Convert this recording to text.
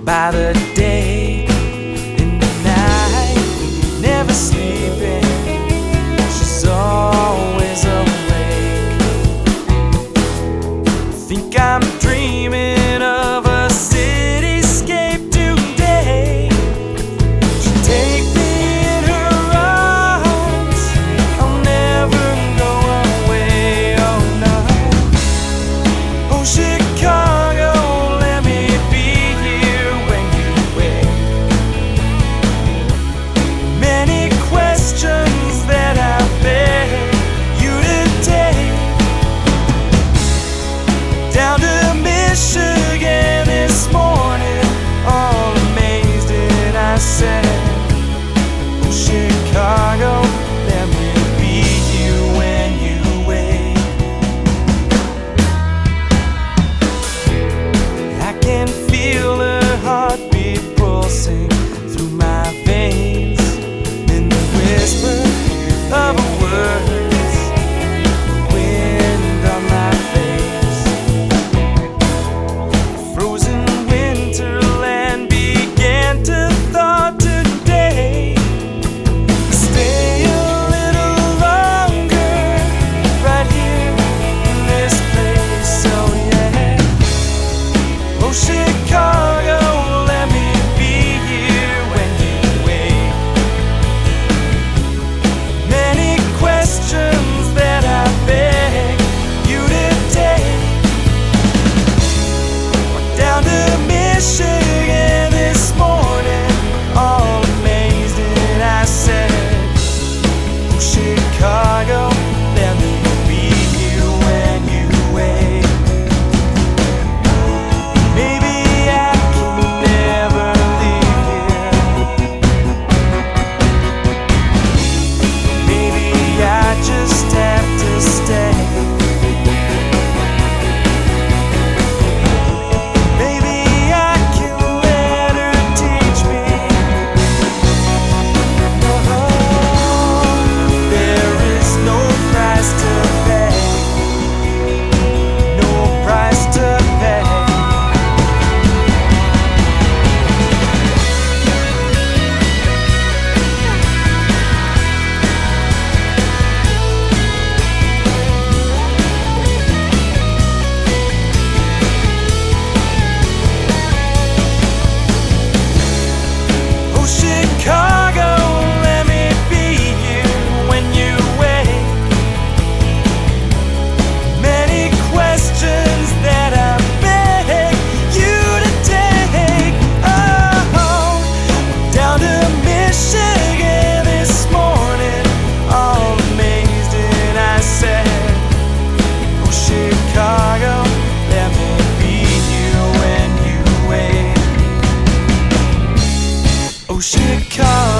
by the day, in the night, never sleeping. She's always awake. Think I'm dreaming of a cityscape today. She'll take me in her arms. I'll never go away. Oh no. Oh Chicago, let me be here when you wake. Many questions that I beg you to take. Down to Michigan this morning, all amazed, and I said, oh Chicago, let me be here when you wake. I can feel her heartbeat pulsing through my veins, in the whisper of her words, wind on my face. Frozen winterland began to thaw today. Stay a little longer right here in this place. Oh yeah. Oh Chicago, let me be here when you wake. Many questions that I beg you to take. Down to Michigan this morning, all amazed, and I said, oh Chicago, let me be here when you wake. Maybe I can never leave here. Maybe I just have to stay. Maybe I can let her teach me. Oh, there is no price to pay. No price to pay. Oh Chicago, let me be here when you wake. Many questions that I beg you to take. Oh, down to Michigan this morning, all amazed, and I said, oh Chicago, let me be here when you wake. Oh Chicago.